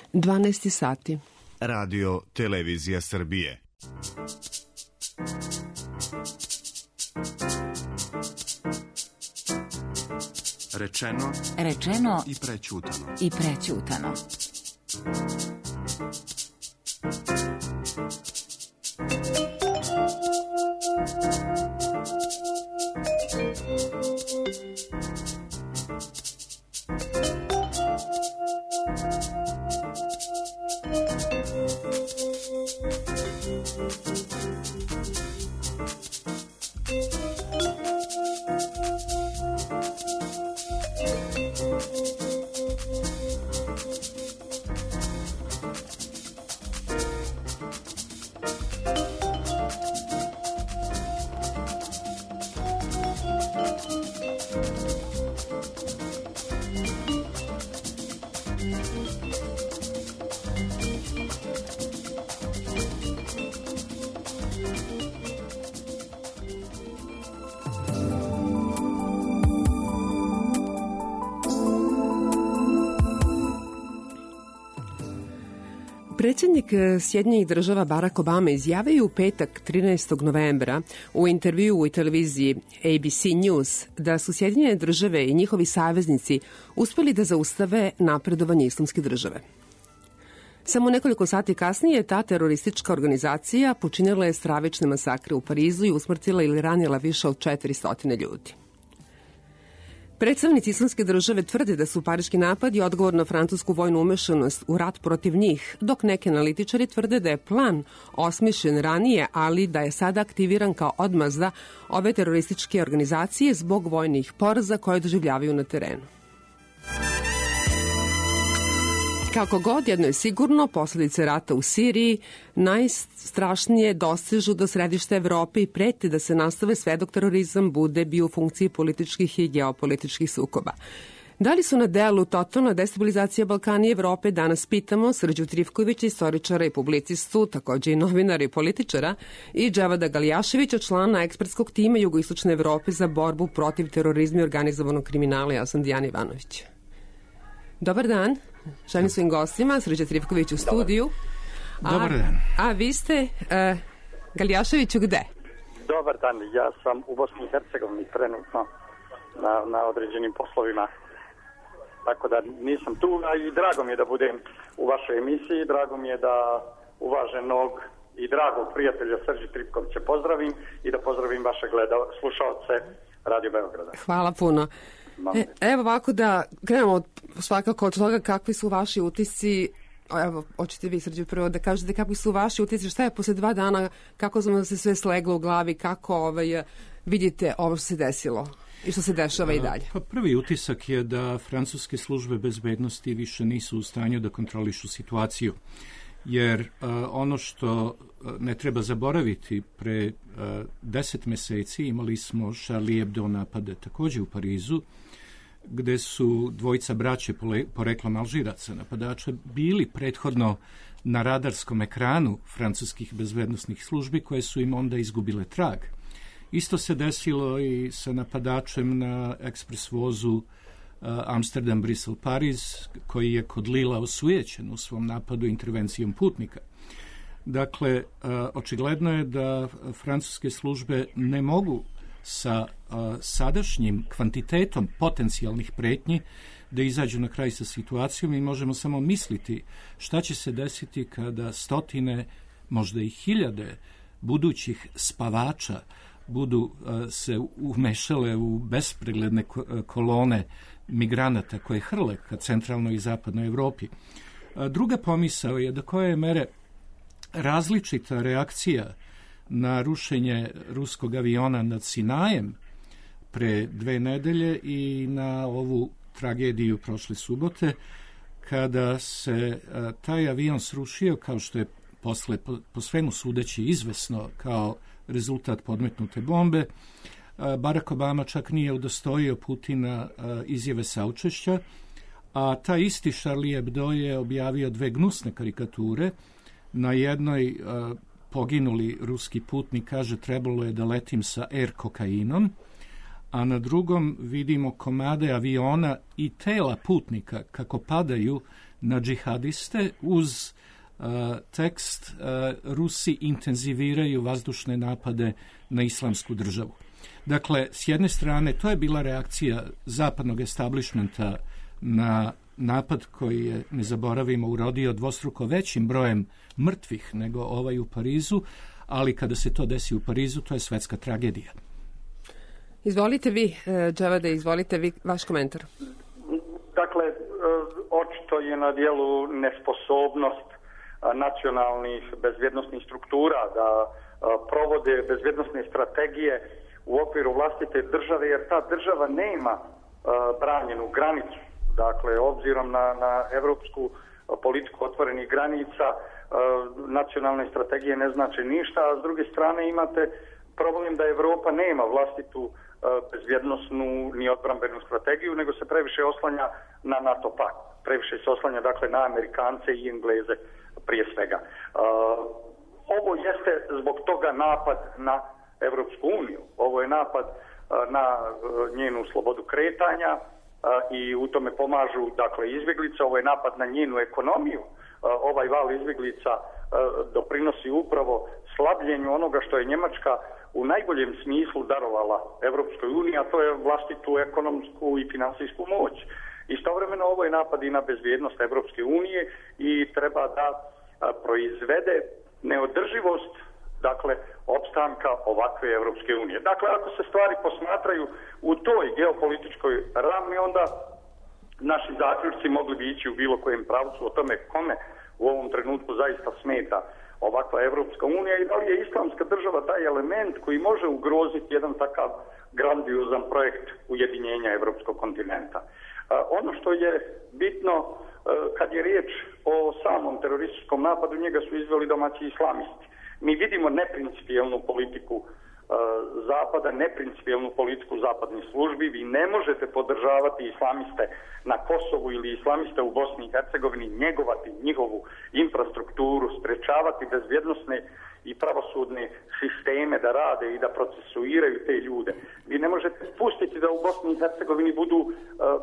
12 sati. Radio Televizija Srbije. Rečeno i prećutano. Predsjednik Sjedinjenih Država Barack Obama izjavio je u petak 13. novembra u intervju u televiziji ABC News da su Sjedinjene Države i njihovi saveznici uspjeli da zaustave napredovanje Islamske države. Samo nekoliko sati kasnije ta teroristička organizacija počinila je stravične masakre u Parizu i usmrtila ili ranila više od 400 ljudi. Predstavnici Islamske države tvrde da su pariški napadi odgovor na francusku vojnu umešanost u rat protiv njih, dok neki analitičari tvrde da je plan osmišljen ranije, ali da je sada aktiviran kao odmazda ove terorističke organizacije zbog vojnih poraza koje doživljavaju na terenu. Kako god, jedno je sigurno, posljedice rata u Siriji najstrašnije dostižu do središta Evrope i prete da se nastave sve dok terorizam bude bio u funkciji političkih i geopolitičkih sukoba. Da li su na delu totalna destabilizacija Balkana i Evrope? Danas pitamo Srđu Trifkovića, istoričara i publicistu, također i novinara i političara, i Džavada Galjaševića, člana ekspertskog tima Jugoistočne Evrope za borbu protiv terorizma i organizovanog kriminala. Ja sam Dijana Ivanović. Dobar dan. Želim svojim gostima, Srđa Trifković u studiju. Dobar dan. A vi ste, Galjaševiću, gde? Dobar dan, ja sam u Bosni i Hercegovini trenutno na određenim poslovima. Tako da nisam tu, a i drago mi je da budem u vašoj emisiji, drago mi je da uvaženog i dragog prijatelja Srđa Trifkovića pozdravim i da pozdravim vaše slušalce Radio Beograda. Hvala puno. Evo ovako da krenemo svakako od toga kakvi su vaši utisci. Evo, hoćete vi, Srđe, prvo da kažete kakvi su vaši utisci, šta je posle 2 dana, kako smo se sve sleglo u glavi, kako vidite ovo što se desilo i što se dešava i dalje? Pa prvi utisak je da francuske službe bezbednosti više nisu u stanju da kontrolišu situaciju. Jer ono što ne treba zaboraviti, pre 10 meseci imali smo Charlie Hebdo napade također u Parizu, gde su dvojica braće poreklom Alžiraca napadača bili prethodno na radarskom ekranu francuskih bezbednosnih službi koje su im onda izgubile trag. Isto se desilo i sa napadačem na ekspres vozu Amsterdam, Brisel, Pariz, koji je kod Lila osujećen u svom napadu intervencijom putnika. Dakle, očigledno je da francuske službe ne mogu sa sadašnjim kvantitetom potencijalnih pretnji da izađu na kraj sa situacijom i možemo samo misliti šta će se desiti kada stotine, možda i hiljade budućih spavača budu se umešale u bespregledne kolone migranata koje hrle ka centralnoj i zapadnoj Evropi. Druga pomisao je do koje mere različita reakcija na rušenje ruskog aviona nad Sinajem pre 2 nedelje i na ovu tragediju prošle subote, kada se taj avion srušio, kao što je posle po svemu sudeći izvesno kao rezultat podmetnute bombe. Barack Obama čak nije udostojio Putina izjave saučešća, a taj isti Charlie Hebdo je objavio 2 gnusne karikature. Na jednoj poginuli ruski putnik kaže trebalo je da letim sa air kokainom, a na drugom vidimo komade aviona i tela putnika kako padaju na džihadiste uz tekst Rusi intenziviraju vazdušne napade na islamsku državu. Dakle, s jedne strane, to je bila reakcija zapadnog establishmenta na napad koji je, ne zaboravimo, urodio dvostruko većim brojem mrtvih nego ovaj u Parizu, ali kada se to desi u Parizu, to je svetska tragedija. Izvolite vi, Džavade, izvolite vi, vaš komentar. Dakle, očito je na dijelu nesposobnost nacionalnih bezbjednosnih struktura da provode bezbjednosne strategije u okviru vlastite države, jer ta država nema branjenu granicu. Dakle, obzirom na evropsku politiku otvorenih granica, nacionalne strategije ne znači ništa, a s druge strane imate problem da Evropa nema vlastitu bezbjednosnu ni odbrambenu strategiju, nego se previše oslanja na NATO pakt. Previše se oslanja, dakle, na Amerikance i Engleze prije svega. Ovo jeste zbog toga napad na Evropsku uniju. Ovo je napad na njenu slobodu kretanja i u tome pomažu, dakle, izbjeglice. Ovo je napad na njenu ekonomiju. Ovaj val izbjeglica doprinosi upravo slabljenju onoga što je Njemačka u najboljem smislu darovala Evropskoj uniji, a to je vlastitu ekonomsku i finansijsku moć. Istovremeno ovo je napad i na bezbjednost Evropske unije i treba da proizvede neodrživost, dakle, opstanka ovakve Evropske unije. Dakle, ako se stvari posmatraju u toj geopolitičkoj ravni, onda naši zaključci mogli bi ići u bilo kojem pravcu o tome kome u ovom trenutku zaista smeta ovakva Evropska unija i da li je islamska država taj element koji može ugroziti jedan takav grandiozan projekt ujedinjenja evropskog kontinenta. Ono što je bitno kad je riječ o samom terorističkom napadu, njega su izveli domaći islamisti. Mi vidimo neprincipijelnu politiku Zapada, neprincipijelnu politiku zapadnih službi. Vi ne možete podržavati islamiste na Kosovu ili islamiste u Bosni i Hercegovini, njegovati njihovu infrastrukturu, sprečavati bezbjednosne i pravosudne sisteme da rade i da procesuiraju te ljude. Vi ne možete pustiti da u Bosni i Hercegovini budu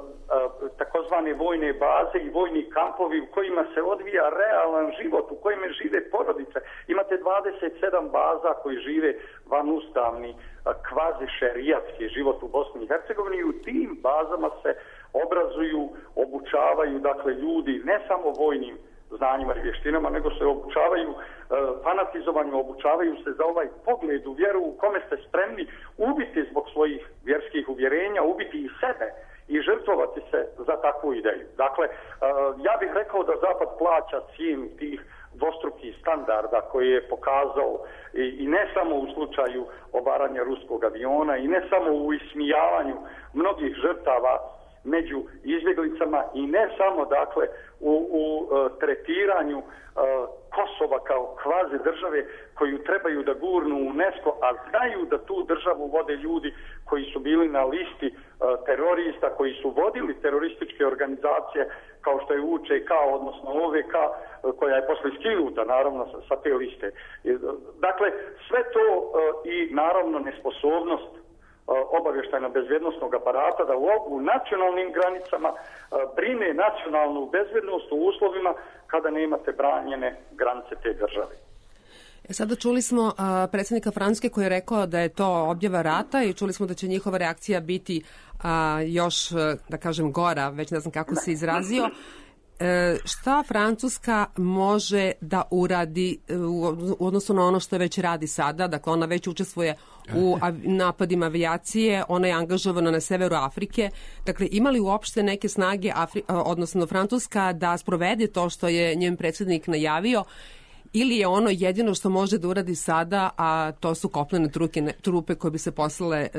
takozvane vojne baze i vojni kampovi u kojima se odvija realan život, u kojima žive porodice. Imate 27 baza koji žive vanustavni, kvazi šerijatski život u Bosni i Hercegovini i u tim bazama se obrazuju, obučavaju, dakle, ljudi ne samo vojnim znanjima i vještinama, nego se obučavaju fanatizovanju, obučavaju se za ovaj pogled u vjeru u kome ste spremni ubiti zbog svojih vjerskih uvjerenja, ubiti i sebe i žrtvovati se za takvu ideju. Dakle, ja bih rekao da Zapad plaća cijenu tih dvostrukih standarda koje je pokazao i ne samo u slučaju obaranja ruskog aviona i ne samo u ismijavanju mnogih žrtava među izbjeglicama i ne samo, dakle, u tretiranju Kosova kao kvazi države koju trebaju da gurnu u UNESCO, a znaju da tu državu vode ljudi koji su bili na listi terorista, koji su vodili terorističke organizacije kao što je UČK, odnosno OVK, koja je posle skinuta, naravno, sa te liste. Dakle, sve to i naravno nesposobnost obavještajno bezbjednosnog aparata da u nacionalnim granicama brine nacionalnu bezbjednost u uslovima kada nemate branjene granice te države. Sada čuli smo predsjednika Francuske koji je rekao da je to objava rata i čuli smo da će njihova reakcija biti još, da kažem, gora, već ne znam kako se izrazio. Šta Francuska može da uradi u odnosu na ono što već radi sada? Dakle, ona već učestvuje u napadima avijacije, ona je angažovana na severu Afrike. Dakle, ima li uopšte neke snage, odnosno Francuska, da sprovede to što je njen predsjednik najavio, ili je ono jedino što može da uradi sada, a to su kopnene trupe koje bi se poslale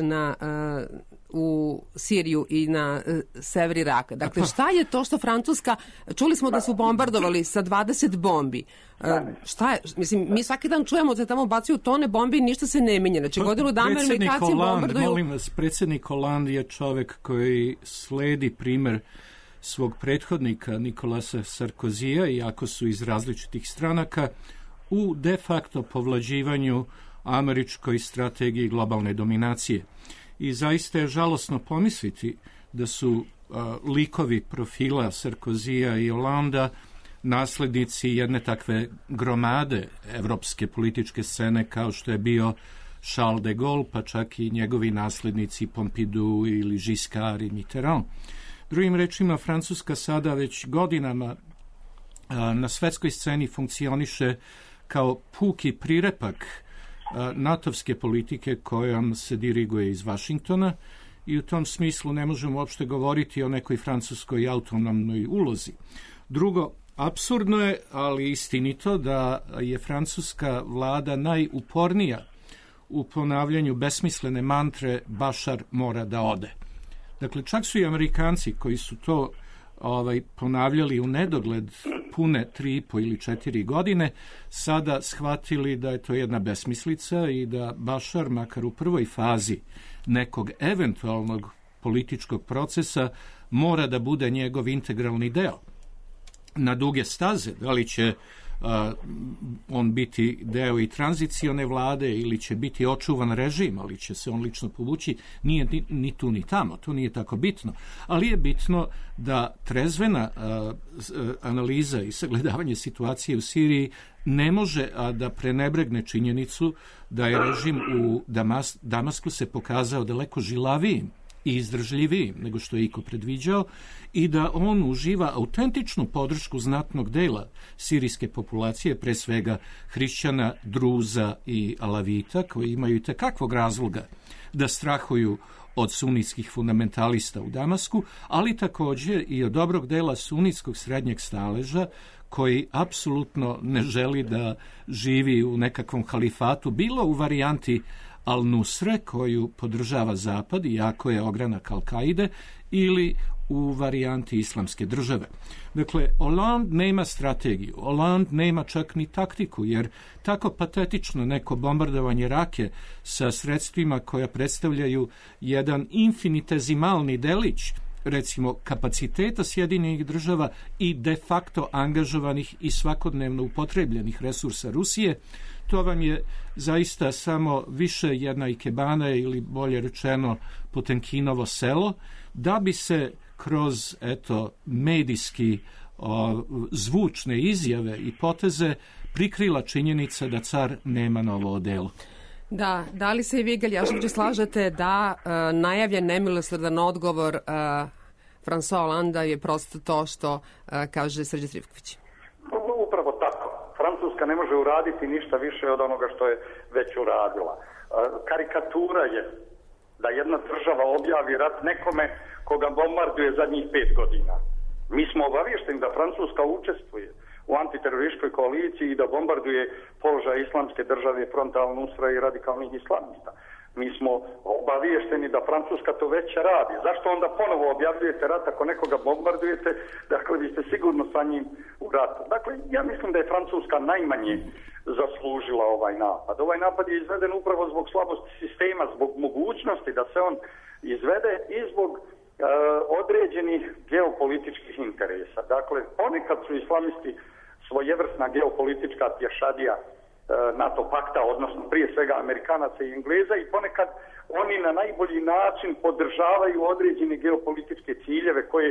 u Siriju i na sever Iraka. Dakle, šta je to što Francuska, čuli smo da su bombardovali sa 20 bombi. Šta je, mislim, mi svaki dan čujemo da tamo bacaju tone bombi i ništa se ne menja. Znači, godinu dana Amerikanci bombarduju. Molim vas, predsjednik Hollande je čovjek koji sledi primjer svog prethodnika Nikolasa Sarkozija, iako su iz različitih stranaka, u de facto povlađivanju američkoj strategiji globalne dominacije. I zaista je žalosno pomisliti da su likovi profila Sarkozija i Holanda naslednici jedne takve gromade evropske političke scene kao što je bio Charles de Gaulle, pa čak i njegovi naslednici Pompidou ili Giscard i Mitterrand. Drugim rečima, Francuska sada već godinama na svetskoj sceni funkcioniše kao puki prirepak natovske politike kojom se diriguje iz Vašingtona i u tom smislu ne možemo uopšte govoriti o nekoj francuskoj autonomnoj ulozi. Drugo, apsurdno je, ali istinito, da je francuska vlada najupornija u ponavljanju besmislene mantre Bašar mora da ode. Dakle, čak su i Amerikanci koji su to ponavljali u nedogled pune 3,5 ili 4 godine, sada shvatili da je to jedna besmislica i da Bašar, makar u prvoj fazi nekog eventualnog političkog procesa, mora da bude njegov integralni deo. Na duge staze, da li će on biti deo i tranzicione vlade ili će biti očuvan režim, ali će se on lično povući, nije ni tu ni tamo, to nije tako bitno. Ali je bitno da trezvena analiza i sagledavanje situacije u Siriji ne može da prenebregne činjenicu da je režim u Damasku se pokazao daleko žilavijim i izdržljivijim nego što je iko predviđao i da on uživa autentičnu podršku znatnog dela sirijske populacije, pre svega hrišćana, druza i alavita, koji imaju i tekakvog razloga da strahuju od sunitskih fundamentalista u Damasku, ali također i od dobrog dela sunitskog srednjeg staleža koji apsolutno ne želi da živi u nekakvom halifatu, bilo u varijanti Al-Nusre, koju podržava Zapad, iako je ogranak Al-Kaide, ili u varijanti islamske države. Dakle, Hollande nema strategiju, Hollande nema čak ni taktiku, jer tako patetično neko bombardovanje Rake sa sredstvima koja predstavljaju jedan infinitezimalni delić, recimo kapaciteta Sjedinjenih država i de facto angažovanih i svakodnevno upotrebljenih resursa Rusije, to vam je zaista samo više jedna ikebana ili bolje rečeno Potemkinovo selo, da bi se kroz medijski zvučne izjave i poteze prikrila činjenica da car nema novo odelo. Da li se i vi, Galjaševiću, slažete da najavljen nemilosrdan odgovor François Hollanda je prosto to što kaže Srđan Trivković? Upravo tako. Francuska ne može uraditi ništa više od onoga što je već uradila. Karikatura je da jedna država objavi rat nekome koga bombarduje zadnjih 5 godina. Mi smo obavješteni da Francuska učestvuje u antiterorističkoj koaliciji i da bombarduje položaj islamske države, fronta Al-Nusra i radikalnih islamista. Mi smo obavješteni da Francuska to već radi. Zašto onda ponovo objavljujete rat ako nekoga bombardujete? Dakle, vi ste sigurno sa njim u ratu. Dakle, ja mislim da je Francuska najmanje zaslužila ovaj napad. Ovaj napad je izveden upravo zbog slabosti sistema, zbog mogućnosti da se on izvede i zbog određenih geopolitičkih interesa. Dakle, ponekad su islamisti svojevrsna geopolitička pješadija NATO pakta, odnosno prije svega Amerikanaca i Engleza, i ponekad oni na najbolji način podržavaju određene geopolitičke ciljeve koje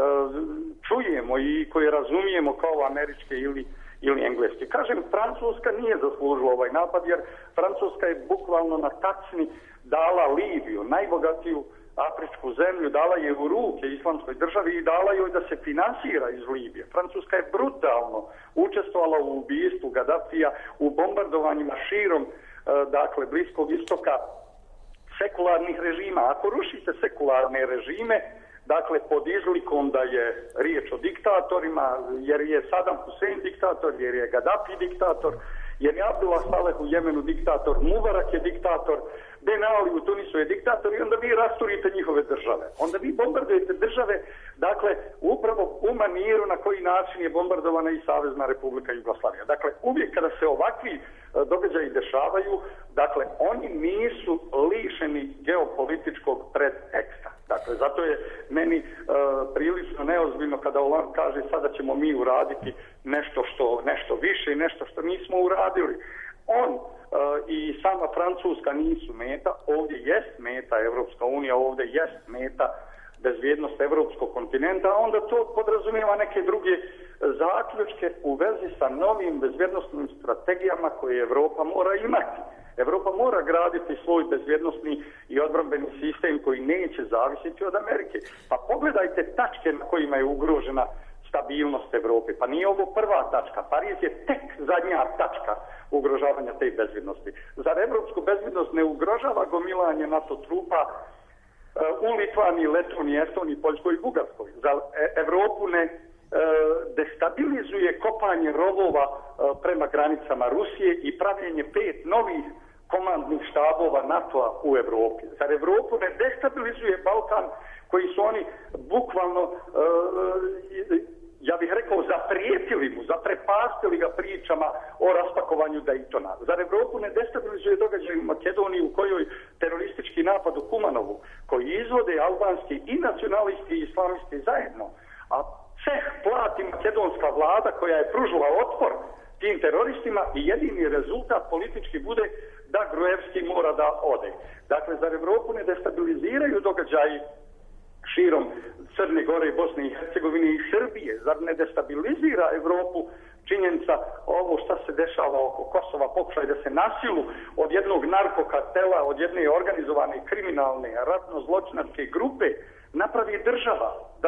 čujemo i koje razumijemo kao američke ili engleske. Kažem, Francuska nije zaslužila ovaj napad, jer Francuska je bukvalno na tacni dala Libiju, najbogatiju afričku zemlju, dala je u ruke islamskoj državi i dala joj da se finansira iz Libije. Francuska je brutalno učestvovala u ubistvu Gaddafija, u bombardovanjima širom dakle Bliskog istoka sekularnih režima. Ako rušite sekularne režime, dakle pod izlikom da je riječ o diktatorima, jer je Saddam Hussein diktator, jer je Gaddafi diktator, jer je Abdullah Saleh u Jemenu diktator, Mubarak je diktator, Ben Ali u Tunisu je diktator, i onda vi rasturite njihove države. Onda vi bombardujete države, dakle, upravo u maniru na koji način je bombardovana i Savezna Republika Jugoslavija. Dakle, uvijek kada se ovakvi događaji dešavaju, dakle, oni nisu lišeni geopolitičkog predteksta. Dakle, zato je meni prilično neozbiljno kada Hollande kaže sada ćemo mi uraditi nešto više i nešto što nismo uradili. On i sama Francuska nisu meta, ovdje jest meta Evropska unija, ovdje jest meta bezbjednost evropskog kontinenta, onda to podrazumijeva neke druge zaključke u vezi sa novim bezbjednostnim strategijama koje Evropa mora imati. Evropa mora graditi svoj bezbjednosni i odbrambeni sistem koji neće zavisiti od Amerike. Pa pogledajte tačke na kojima je ugrožena stabilnost Evrope. Pa nije ovo prva tačka. Pariz je tek zadnja tačka ugrožavanja te bezbjednosti. Zar evropsku bezbjednost ne ugrožava gomilanje NATO trupa u Litvaniji, Letoniji, Estoniji, Poljskoj i Bugarskoj? Zar Evropu ne destabilizuje kopanje rovova prema granicama Rusije i pravljenje 5 novih komandnih štabova NATO-a u Evropi? Zar Evropu ne destabilizuje Balkan koji su oni bukvalno, ja bih rekao, zaprijetili mu, zaprepastili ga pričama o raspakovanju Daytona? Zar Evropu ne destabilizuje događaj u Makedoniji u kojoj teroristički napad u Kumanovu, koji izvode albanski i nacionalisti i islamisti zajedno, a ceh plati makedonska vlada koja je pružila otpor tim teroristima i jedini rezultat politički bude da Gruevski mora da ode. Dakle, zar Evropu ne destabiliziraju događaji širom Crne Gore, Bosne i Hercegovine i Srbije? Zar ne destabilizira Evropu činjenica ovo šta se dešava oko Kosova, pokušaj da se nasilu od jednog narkokartela, od jedne organizovane kriminalne ratno-zločinačke grupe napravi država,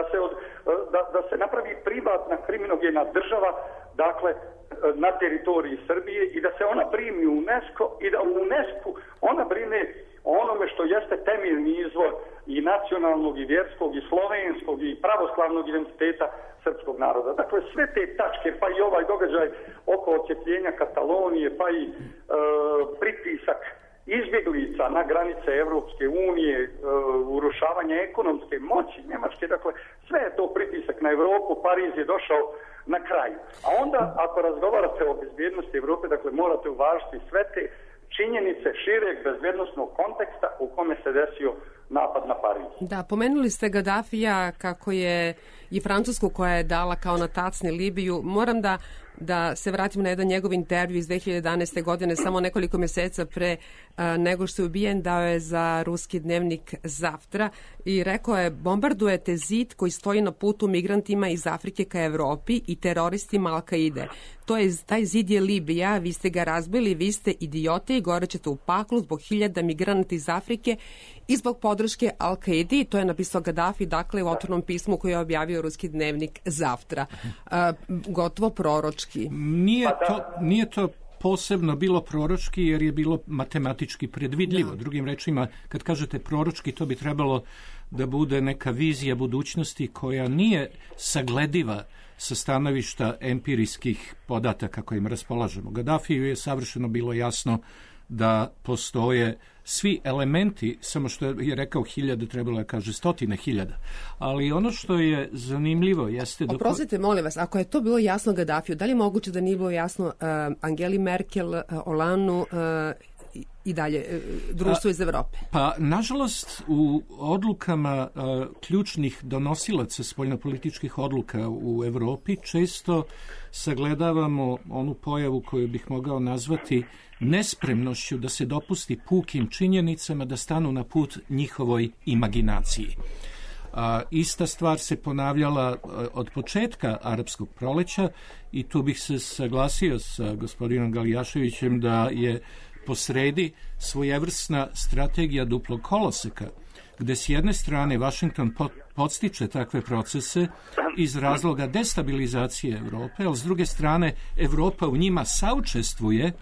da se napravi privatna kriminogena država, dakle, na teritoriji Srbije i da se ona primi u UNESCO i da u UNESCO ona brine o onome što jeste temeljni izvor i nacionalnog i vjerskog i slovenskog i pravoslavnog identiteta srpskog naroda. Dakle, sve te tačke, pa i ovaj događaj oko odcjepljenja Katalonije, pa i pritisak izbjeglica na granice Evropske unije, urušavanje ekonomske moći Njemačke, dakle, sve je to pritisak na Evropu. Pariz je došao na kraju. A onda, ako razgovarate o bezbjednosti Evrope, dakle, morate uvažiti sve te činjenice šireg bezbjednosnog konteksta u kome se desio napad na Pariz. Da, pomenuli ste Gaddafija kako je i Francusku koja je dala kao na tacni Libiju. Moram da se vratim na jedan njegov intervju iz 2011. godine, samo nekoliko mjeseca pre nego što je ubijen, dao je za ruski dnevnik Zavtra i rekao je: bombardujete zid koji stoji na putu migrantima iz Afrike ka Evropi i teroristima Al-Kaide. Taj zid je Libija, vi ste ga razbili, vi ste idiote i gorećete u paklu zbog 1000 migranata iz Afrike i zbog podrške Al-Kaidi. To je napisao Gaddafi, dakle, u otvornom pismu koji je objavio ruski dnevnik Zavtra. Gotovo proročki. Nije to posebno bilo proročki jer je bilo matematički predvidljivo. Da. Drugim rečima, kad kažete proročki, to bi trebalo da bude neka vizija budućnosti koja nije saglediva sa stanovišta empirijskih podataka kojim raspolažemo. Gaddafiju je savršeno bilo jasno da postoje svi elementi, samo što je rekao 1000, trebalo je kaže 100.000. Ali ono što je zanimljivo jeste... Oprostite, molim vas, ako je to bilo jasno Gaddafiju, da li je moguće da nije bilo jasno Angeli Merkel, Hollandu i dalje društvo iz Evrope? Pa, nažalost, u odlukama ključnih donosilaca spoljnopolitičkih odluka u Evropi često sagledavamo onu pojavu koju bih mogao nazvati nespremnošću da se dopusti pukim činjenicama da stanu na put njihovoj imaginaciji. Ista stvar se ponavljala od početka arapskog proleća i tu bih se saglasio sa gospodinom Galijaševićem da je posredi svojevrsna strategija duplog koloseka, gde s jedne strane Washington podstiče takve procese iz razloga destabilizacije Evrope, ali s druge strane Evropa u njima saučestvuje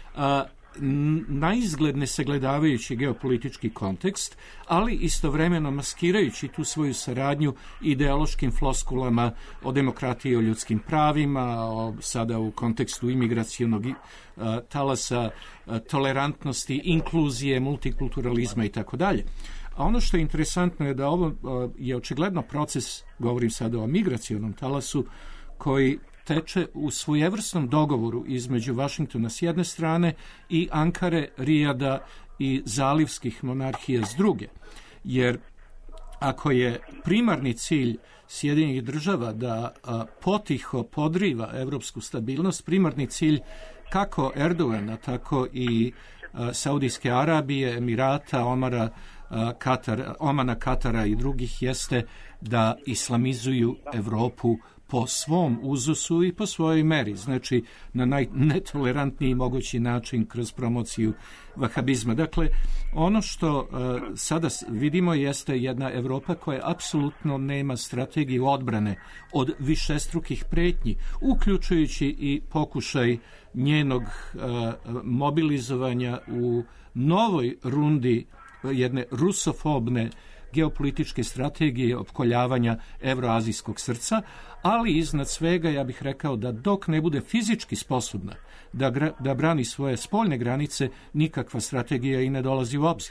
naizgled ne sagledavajući geopolitički kontekst, ali istovremeno maskirajući tu svoju saradnju ideološkim floskulama o demokratiji, o ljudskim pravima, sada u kontekstu imigracionog talasa, tolerantnosti, inkluzije, multikulturalizma i tako dalje. A ono što je interesantno je da ovo je očigledno proces, govorim sada o migracionom talasu, koji teče u svojevrsnom dogovoru između Vašingtona s jedne strane i Ankare, Rijada i zalivskih monarhija s druge. Jer ako je primarni cilj Sjedinjenih država da potiho podriva evropsku stabilnost, primarni cilj kako Erdogana, tako i Saudijske Arabije, Emirata, Omara, Omana, Katara i drugih jeste da islamizuju Evropu po svom uzusu i po svojoj meri, znači na najnetolerantniji mogući način kroz promociju vahabizma. Dakle, ono što sada vidimo jeste jedna Evropa koja apsolutno nema strategiju odbrane od višestrukih pretnji, uključujući i pokušaj njenog mobilizovanja u novoj rundi jedne rusofobne geopolitičke strategije opkoljavanja evroazijskog srca, ali iznad svega ja bih rekao da dok ne bude fizički sposobna da brani svoje spoljne granice, nikakva strategija i ne dolazi u obzir.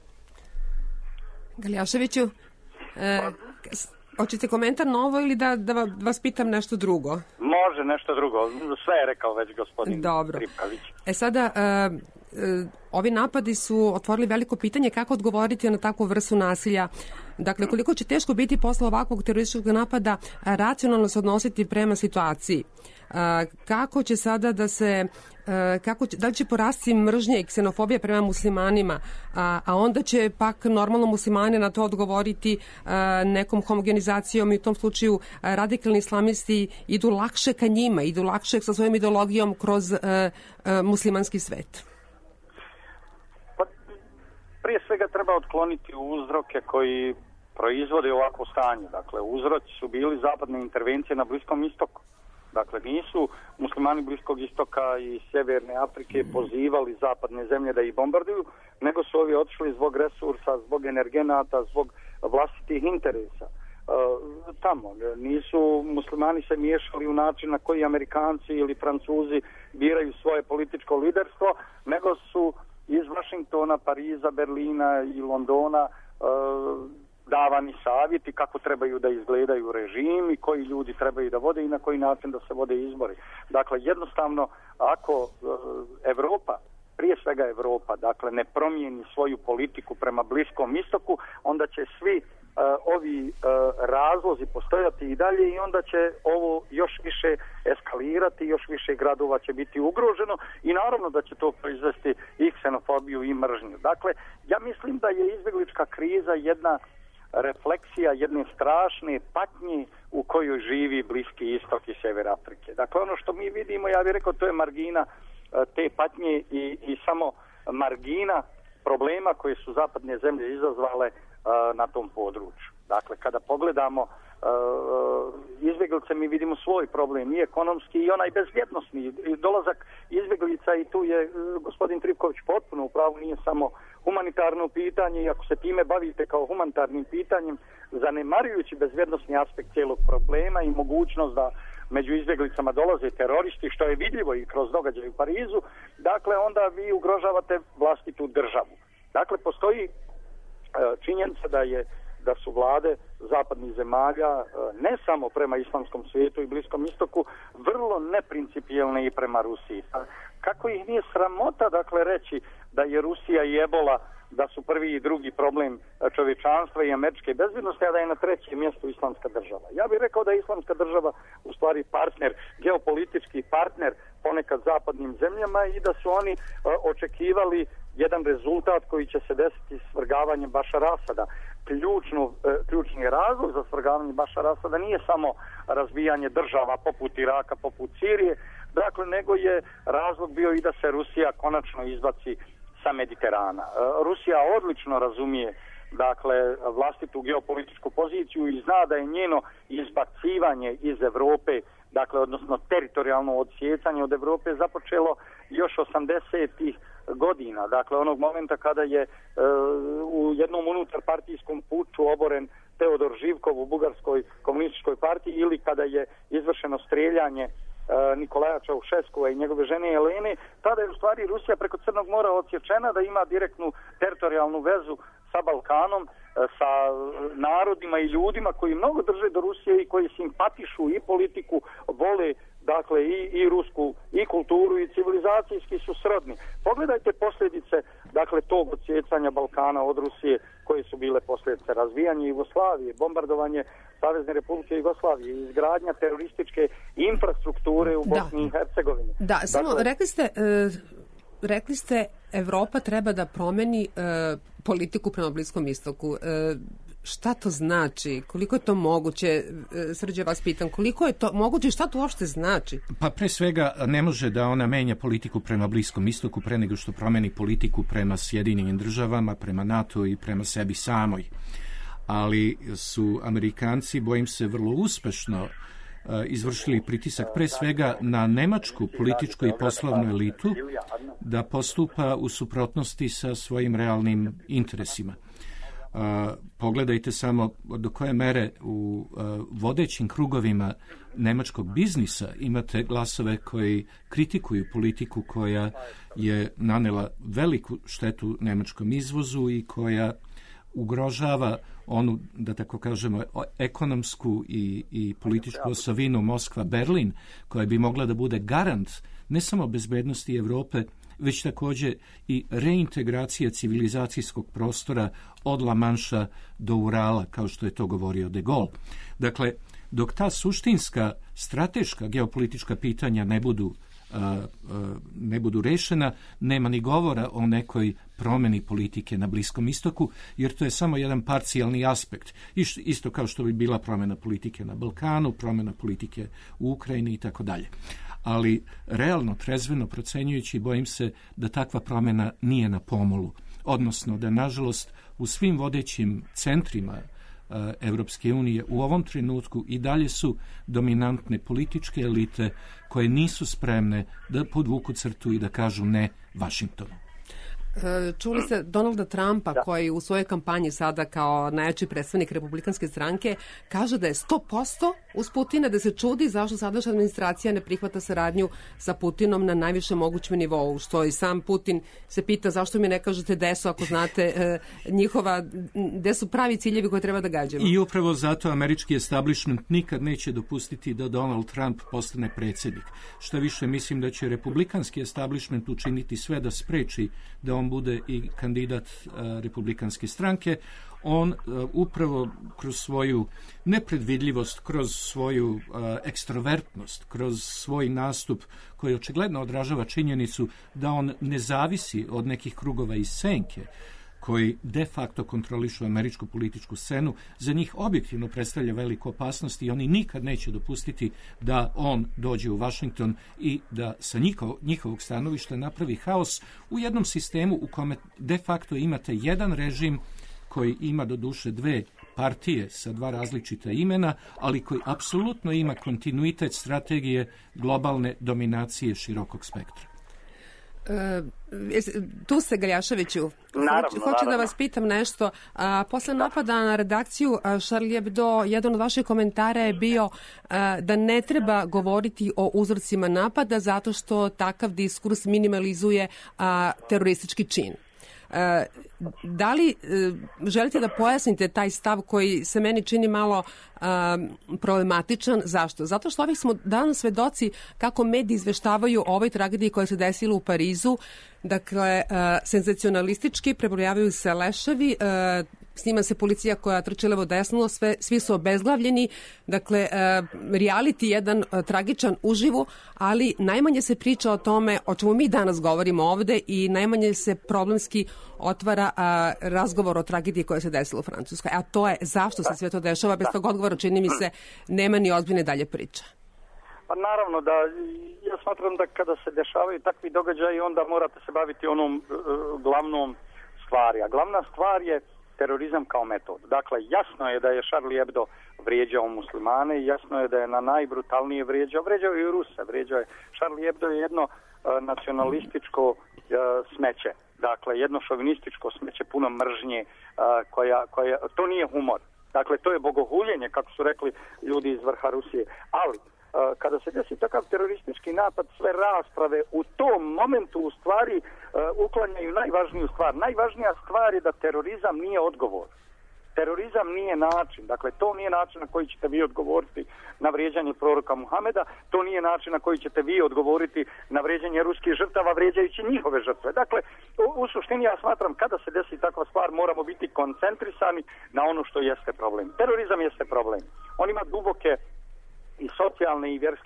Galjaševiću, hoćete komentar na ovo ili da vas pitam nešto drugo? Može nešto drugo, sve je rekao već gospodin Tripković. Sada, ovi napadi su otvorili veliko pitanje kako odgovoriti na takvu vrstu nasilja. Dakle, koliko će teško biti posle ovakvog terorističkog napada racionalno se odnositi prema situaciji. Kako će sada da se da li će porasti mržnje i ksenofobija prema muslimanima, a onda će pak normalno muslimani na to odgovoriti nekom homogenizacijom i u tom slučaju radikalni islamisti idu lakše ka njima, idu lakše sa svojom ideologijom kroz muslimanski svet. Pa, prije svega treba otkloniti uzroke koji proizvode ovakvo stanje. Dakle, uzroci su bili zapadne intervencije na Bliskom istoku. Dakle, nisu muslimani Bliskog istoka i Sjeverne Afrike pozivali zapadne zemlje da ih bombarduju, nego su ovi otišli zbog resursa, zbog energenata, zbog vlastitih interesa. Tamo nisu muslimani se miješali u način na koji Amerikanci ili Francuzi biraju svoje političko liderstvo, nego su iz Vašingtona, Pariza, Berlina i Londona davani savjeti kako trebaju da izgledaju režim i koji ljudi trebaju da vode i na koji način da se vode izbori. Dakle, jednostavno, ako Evropa, prije svega Evropa, dakle, ne promijeni svoju politiku prema Bliskom istoku, onda će svi ovi razlozi postojati i dalje i onda će ovo još više eskalirati, još više gradova će biti ugroženo i naravno da će to proizvesti i ksenofobiju i mržnju. Dakle, ja mislim da je izbjeglička kriza jedna refleksija jedne strašne patnje u kojoj živi Bliski istok i Sjever Afrike. Dakle, ono što mi vidimo, ja bih rekao, to je margina te patnje i samo margina problema koje su zapadne zemlje izazvale na tom području. Dakle, kada pogledamo izbjeglice, mi vidimo svoj problem i ekonomski i onaj bezbjednosni. Dolazak izbjeglica, i tu je gospodin Tripković potpuno u pravu, nije samo humanitarno pitanje i ako se time bavite kao humanitarnim pitanjem, zanemarujući bezbjednosni aspekt cijelog problema i mogućnost da među izbjeglicama dolaze teroristi, što je vidljivo i kroz događaj u Parizu, dakle onda vi ugrožavate vlastitu državu. Dakle, postoji činjenica da su vlade zapadnih zemalja ne samo prema islamskom svijetu i Bliskom istoku vrlo neprincipijelne i prema Rusiji. Kako ih nije sramota, dakle, reći da je Rusija i ebola, da su prvi i drugi problem čovječanstva i američke bezbjednosti, a da je na trećem mjestu islamska država. Ja bih rekao da je islamska država u stvari partner, geopolitički partner ponekad zapadnim zemljama i da su oni očekivali jedan rezultat koji će se desiti svrgavanjem Bašara Asada. Ključni razlog za svrgavanje Bašara Asada nije samo razbijanje država poput Iraka, poput Sirije, dakle, nego je razlog bio i da se Rusija konačno izbaci sa Mediterana. Rusija odlično razumije, dakle, vlastitu geopolitičku poziciju i zna da je njeno izbacivanje iz Europe, dakle, odnosno teritorijalno odsjecanje od Europe započelo još 80-ih godina. Dakle, onog momenta kada je u jednom unutarpartijskom puču oboren Teodor Živkov u Bugarskoj komunističkoj partiji ili kada je izvršeno streljanje Nikolaja Čaušeskova i njegove žene Jelene, tada je u stvari Rusija preko Crnog mora odsječena da ima direktnu teritorijalnu vezu sa Balkanom, sa narodima i ljudima koji mnogo drže do Rusije i koji simpatišu i politiku, vole, dakle, i rusku i kulturu i civilizacijski su srodni. Pogledajte posljedice, dakle, tog odsjecanja Balkana od Rusije, koje su bile posljedice razvijanja Jugoslavije, bombardovanje Savezne Republike Jugoslavije, izgradnja terorističke infrastrukture u Bosni i Hercegovini. Da, samo rekli ste rekli ste Evropa treba da promeni politiku prema Bliskom istoku. Šta to znači? Koliko je to moguće? Srđe, vas pitam, koliko je to moguće i šta to uopšte znači? Pa pre svega ne može da ona menja politiku prema Bliskom istoku pre nego što promeni politiku prema Sjedinjenim državama, prema NATO i prema sebi samoj. Ali su Amerikanci, bojim se, vrlo uspešno izvršili pritisak pre svega na nemačku političku i poslovnu elitu da postupa u suprotnosti sa svojim realnim interesima. Pogledajte samo do koje mere u vodećim krugovima nemačkog biznisa imate glasove koji kritikuju politiku koja je nanela veliku štetu nemačkom izvozu i koja ugrožava onu, da tako kažemo, ekonomsku i političku osovinu Moskva-Berlin, koja bi mogla da bude garant ne samo bezbednosti Evrope, već takođe i reintegracija civilizacijskog prostora od La Manša do Urala, kao što je to govorio de Gaulle. Dakle, dok ta suštinska, strateška geopolitička pitanja ne budu rešena, nema ni govora o nekoj promeni politike na Bliskom istoku, jer to je samo jedan parcijalni aspekt. Isto kao što bi bila promena politike na Balkanu, promena politike u Ukrajini i tako dalje. Ali realno, trezveno procenjujući, bojim se da takva promena nije na pomolu. Odnosno da, nažalost, u svim vodećim centrima Evropske unije u ovom trenutku i dalje su dominantne političke elite koje nisu spremne da podvuku crtu i da kažu ne Vašingtonu. Čuli ste Donalda Trumpa koji u svojoj kampanji sada kao najjači predstavnik Republikanske stranke kaže da je 100% uz Putina, da se čudi zašto sadašnja administracija ne prihvata saradnju sa Putinom na najvišem mogućem nivou, što i sam Putin se pita zašto mi ne kažete gde su, ako znate gde su pravi ciljevi koje treba da gađamo. I upravo zato američki establishment nikad neće dopustiti da Donald Trump postane predsjednik. Šta više, mislim da će republikanski establishment učiniti sve da spreči da on bude i kandidat republikanske stranke. On upravo kroz svoju nepredvidljivost, kroz svoju ekstrovertnost, kroz svoj nastup koji očigledno odražava činjenicu da on ne zavisi od nekih krugova iz senke koji de facto kontrolišu američku političku scenu, za njih objektivno predstavlja veliku opasnost i oni nikad neće dopustiti da on dođe u Vašington i da sa njihovog stanovišta napravi haos u jednom sistemu u kome de facto imate jedan režim koji ima do duše dve partije sa dva različita imena, ali koji apsolutno ima kontinuitet strategije globalne dominacije širokog spektra. Tu ste, Galjaševiću. Hoću da vas pitam nešto. Posle napada na redakciju Charlie Hebdo, jedan od vaših komentara je bio da ne treba govoriti o uzrocima napada zato što takav diskurs minimalizuje teroristički čin. Da li želite da pojasnite taj stav koji se meni čini malo problematičan? Zašto? Zato što ovih smo danas svedoci kako mediji izveštavaju o ovoj tragediji koja se desila u Parizu. Dakle, senzacionalistički prebrojavaju se leševi, snima se policija koja trči levo desno, svi su obezglavljeni. Dakle, reality jedan tragičan uživo, ali najmanje se priča o tome o čemu mi danas govorimo ovde i najmanje se problemski otvara razgovor o tragediji koja se desila u Francuskoj. A to je zašto se sve to dešava, bez tog odgovora čini mi se nema ni ozbiljne dalje priče. Pa naravno da, ja smatram da kada se dešavaju takvi događaji onda morate se baviti onom glavnom stvari, a glavna stvar je terorizam kao metod. Dakle, jasno je da je Charlie Hebdo vrijeđao muslimane i jasno je da je na najbrutalnije vrijeđao i Ruse. Charlie Hebdo je jedno nacionalističko smeće, dakle jedno šovinističko smeće puno mržnje, koja to nije humor. Dakle, to je bogohuljenje, kako su rekli ljudi iz vrha Rusije. Ali kada se desi takav teroristički napad, sve rasprave u tom momentu u stvari uklanjaju najvažniju stvar. Najvažnija stvar je da terorizam nije odgovor. Terorizam nije način. Dakle, to nije način na koji ćete vi odgovoriti na vrijeđanje proroka Muhameda, to nije način na koji ćete vi odgovoriti na vrijeđanje ruskih žrtava vrijeđajući njihove žrtve. Dakle, u suštini ja smatram kada se desi takva stvar moramo biti koncentrisani na ono što jeste problem. Terorizam jeste problem. On ima duboke i socijalne i vjerske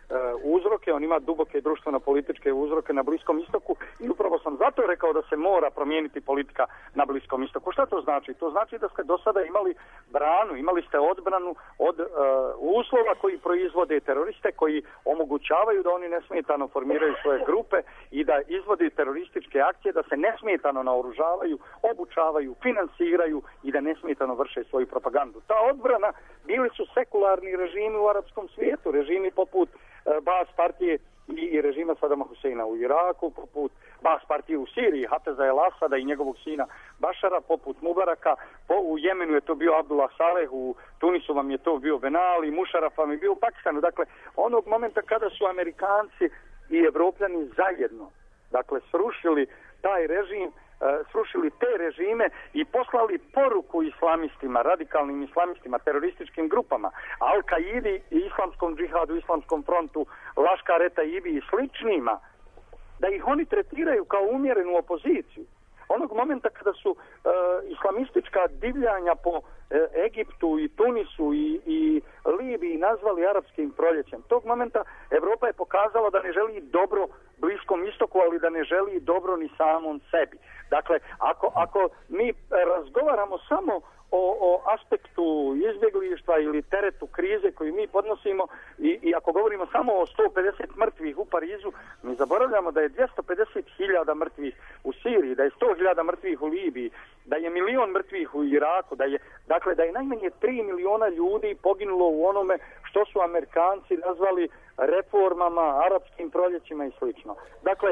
uzroke, on ima duboke društveno-političke uzroke na Bliskom istoku i upravo sam zato rekao da se mora promijeniti politika na Bliskom istoku. Šta to znači? To znači da ste do sada imali branu, imali ste odbranu od uslova koji proizvode teroriste, koji omogućavaju da oni nesmetano formiraju svoje grupe i da izvode terorističke akcije, da se nesmetano naoružavaju, obučavaju, finansiraju i da nesmetano vrše svoju propagandu. Ta odbrana bili su sekularni režimi u arapskom svijetu, režimi poput Baas partije i režima Sadama Huseina u Iraku, poput Baas partije u Siriji, Hafeza el Asada i njegovog sina Bašara, poput Mubaraka, u Jemenu je to bio Abdullah Saleh, u Tunisu vam je to bio Ben Ali, Mušaraf vam je bio u Pakistanu. Dakle, onog momenta kada su Amerikanci i Evropljani zajedno, dakle, srušili taj režim, srušili te režime i poslali poruku islamistima, radikalnim islamistima, terorističkim grupama, Al-Kaidi i islamskom džihadu, islamskom frontu, Laškar Taibi i sličnima, da ih oni tretiraju kao umjerenu opoziciju. Onog momenta kada su islamistička divljanja po Egiptu i Tunisu i Libiji nazvali arapskim proljećem, tog momenta Evropa je pokazala da ne želi dobro Bliskom istoku, ali da ne želi dobro ni samom sebi. Dakle, ako mi razgovaramo samo o aspektu izbjeglištva ili teretu krize koju mi podnosimo i ako govorimo samo o 150 mrtvih u Parizu, mi zaboravljamo da je 250.000 mrtvih u Siriji, da je 100.000 mrtvih u Libiji, da je 1 milion mrtvih u Iraku, da je najmanje 3 miliona ljudi poginulo u onome što su Amerikanci nazvali reformama, arapskim proljećima i slično. Dakle,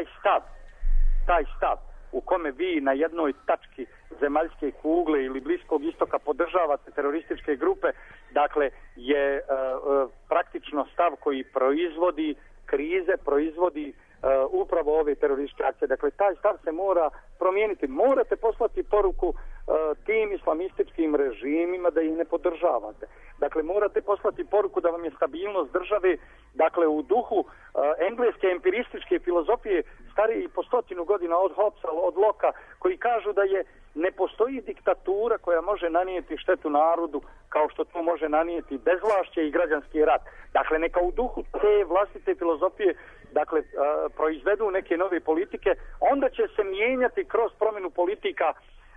taj stav u kome vi na jednoj tački zemaljske kugle ili Bliskog istoka podržavate terorističke grupe, dakle, je praktično stav koji proizvodi krize, proizvodi upravo ove terorističke akcije. Dakle, taj stav se mora promijeniti. Morate poslati poruku tim islamističkim režimima da ih ne podržavate. Dakle, morate poslati poruku da vam je stabilnost države, dakle, u duhu engleske empirističke filozofije starije i po 100 godina od Hobbesa, od Locke, koji kažu da ne postoji diktatura koja može nanijeti štetu narodu kao što to može nanijeti bezvlašće i građanski rat. Dakle, neka u duhu te vlastite filozofije, dakle, proizvedu neke nove politike, onda će se mijenjati kroz promjenu politika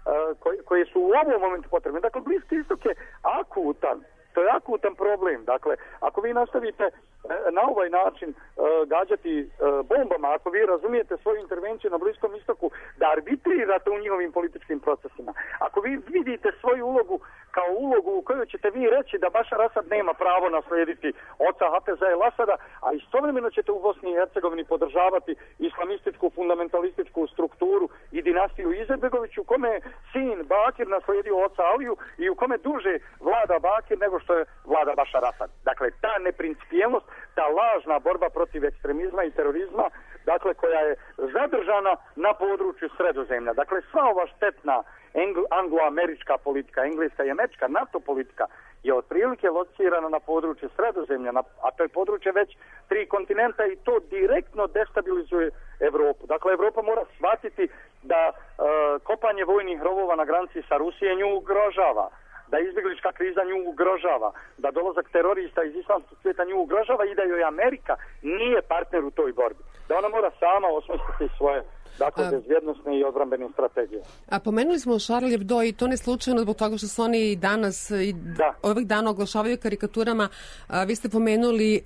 koje su u ovom momentu potrebne. Dakle, Bliski istok je akutan. To je akutan problem. Dakle, ako vi nastavite na ovaj način gađati bombama, ako vi razumijete svoju intervenciju na Bliskom istoku, da arbitrirate u njihovim političkim procesima, ako vi vidite svoju ulogu kao ulogu u kojoj ćete vi reći da Bašar Asad nema pravo naslijediti oca Hafeza el Asada, a istovremeno ćete u Bosni i Hercegovini podržavati islamističku, fundamentalističku strukturu i dinastiju Izetbegović, u kome je sin Bakir naslijedio oca Aliju i u kome duže vlada Bakir nego što je vlada Bašar Asad. Dakle, ta neprincipijelnost, ta lažna borba protiv ekstremizma i terorizma, dakle, koja je zadržana na području Sredozemlja. Dakle, sva ova štetna anglo-američka politika, engleska i američka NATO politika je otprilike locirana na području Sredozemlja, a to je područje već 3 kontinenta i to direktno destabilizuje Evropu. Dakle, Evropa mora shvatiti da kopanje vojnih rovova na granici sa Rusije nju ugrožava, da izbjeglička kriza nju ugrožava, da dolazak terorista iz islamskog svijeta nju ugrožava i da joj Amerika nije partner u toj borbi. Da ona mora sama osmisliti svoje, dakle, bezbjednosne i odbrambene strategije. A pomenuli smo Charlie Hebdo i to ne slučajno zbog toga što su oni danas i ovih dana oglašavaju karikaturama. Vi ste pomenuli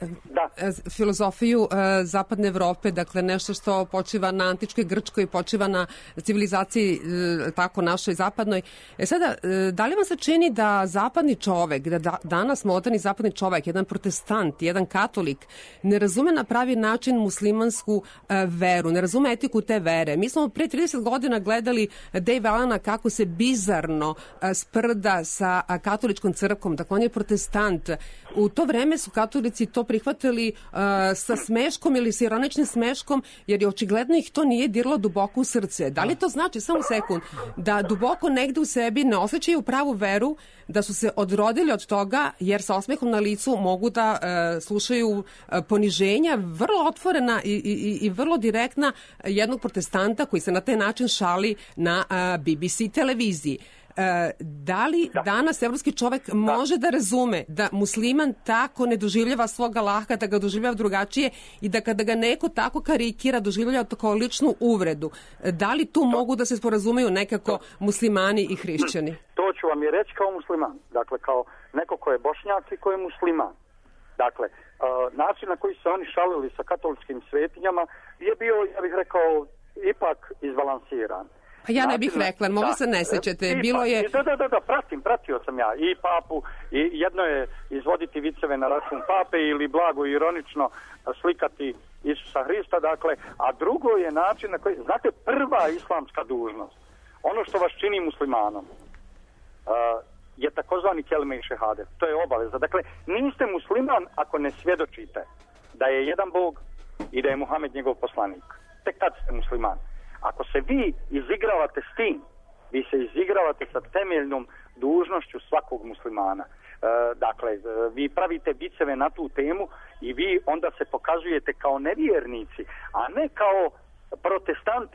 filozofiju Zapadne Evrope, dakle nešto što počiva na antičkoj Grčkoj, počiva na civilizaciji tako našoj zapadnoj. Sada, da li vam se čini da zapadni čovek, da danas moderni zapadni čovek, jedan protestant, jedan katolik, ne razume na pravi način muslimansku veru, ne razume etiku te vere? Mi smo pre 30 godina gledali Dave Allena kako se bizarno sprda sa katoličkom crkvom, dakle on je protestant. U to vreme su katolici to prihvatili sa smeškom ili sa ironičnim smeškom, jer je očigledno ih to nije diralo duboko u srce. Da li to znači, samo sekund, da duboko negde u sebi ne osjećaju pravu veru, da su se odrodili od toga, jer sa osmehom na licu mogu da slušaju poniženja, vrlo otvorena i vrlo direktna jednog protestanta koji se na taj način šali na BBC televiziji. Da li danas evropski čovek može da razume da musliman tako ne doživljava svog Allaha, da ga doživljava drugačije i da kada ga neko tako karikira, doživljava to kao ličnu uvredu? Da li tu mogu da se sporazumeju nekako muslimani i hrišćani? To ću vam i reći kao musliman. Dakle, kao neko ko je Bošnjak i ko je musliman. Dakle, način na koji se oni šalili sa katoličkim svetinjama je bio, ja bih rekao, ipak izbalansiran. Pa ja ne bih rekla, možda se ne sećate. Bilo je... Pratio sam ja i papu, i jedno je izvoditi viceve na račun pape ili blago i ironično slikati Isusa Hrista, dakle, a drugo je način na koji, znate, prva islamska dužnost, ono što vas čini muslimanom, je takozvani kelime i šehadet. To je obaveza. Dakle, niste musliman ako ne svjedočite da je jedan Bog i da je Muhammed njegov poslanik. Tek tad ste musliman. Ako se vi izigravate s tim, vi se izigravate sa temeljnom dužnošću svakog muslimana. Dakle, vi pravite viceve na tu temu i vi onda se pokazujete kao nevjernici, a ne kao protestanti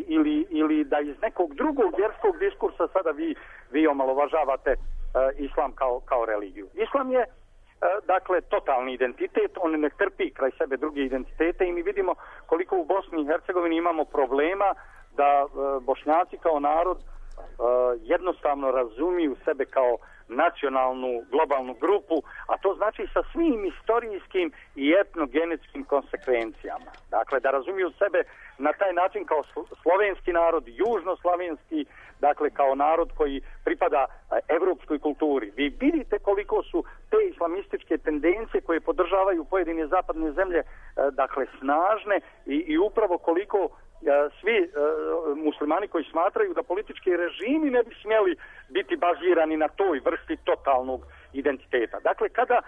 ili da iz nekog drugog vjerskog diskursa sada vi omalovažavate islam kao religiju. Islam je dakle totalni identitet, on ne trpi kraj sebe druge identitete i mi vidimo koliko u Bosni i Hercegovini imamo problema da Bošnjaci kao narod jednostavno razumiju sebe kao nacionalnu globalnu grupu, a to znači sa svim istorijskim i etnogenetskim konsekvencijama. Dakle, da razumiju sebe na taj način kao slovenski narod, južnoslavenski, dakle kao narod koji pripada evropskoj kulturi. Vi vidite koliko su te islamističke tendencije koje podržavaju pojedine zapadne zemlje, dakle snažne i upravo koliko svi muslimani koji smatraju da politički režimi ne bi smjeli biti bazirani na toj vrsti totalnog identiteta. Dakle, kada